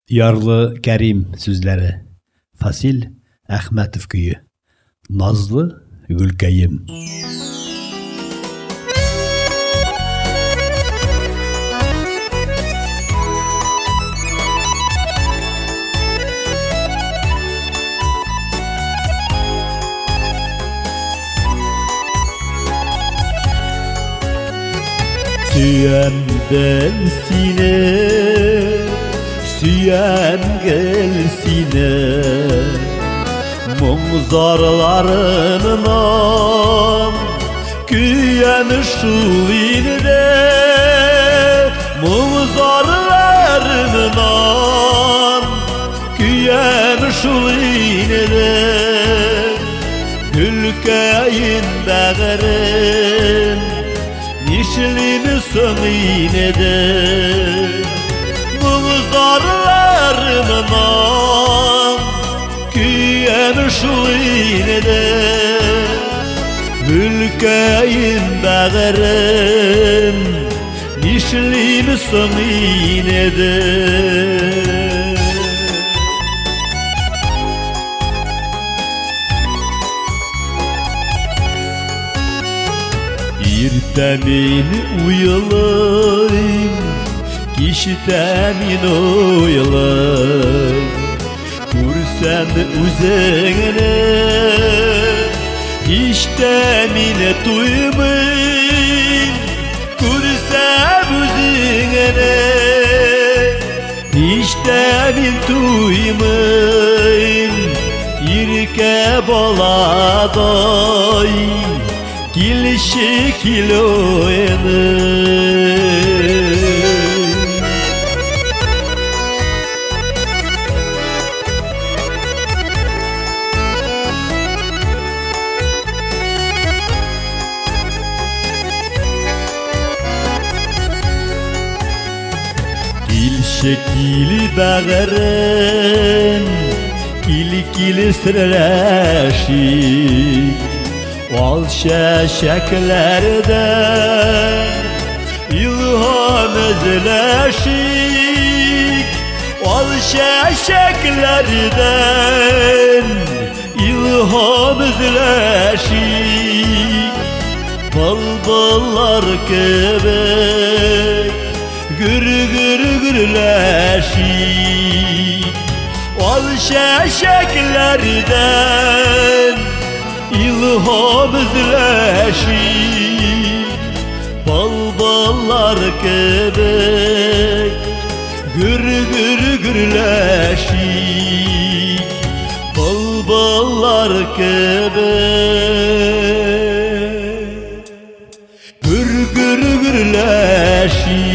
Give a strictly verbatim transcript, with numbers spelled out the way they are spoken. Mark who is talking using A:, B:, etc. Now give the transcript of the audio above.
A: Yarlı Kerim sözleri, Fasil Ahmetov köyü, Nazlı Gülkayım. Süyen ben sine, süyen gelsine, mumzarlarından küyen şu inide, mumzarlarından küyen şu inide, Gülkayın bağırın nişlini sömine mumzarlarından küyen şuline de Gülkayın bağırın nişlini sömine de İrtemin uyalayım, kişitemin uyalayım, Kursem üzerine, iştemine duymayın, Kursem üzerine, iştemin duymayın, İrke baladay, Kilişi kiloyını Kilişi kili bağırın Kili kili sırlaşık Al şeşeklerden ilham ezleşik Al şeşeklerden ilham ezleşik Balballar köpek gür gür gürleşik Al şeşeklerden İlham izleşik Balballar köpek Gür gür gürleşik Balballar köpek Gür gür gürleşik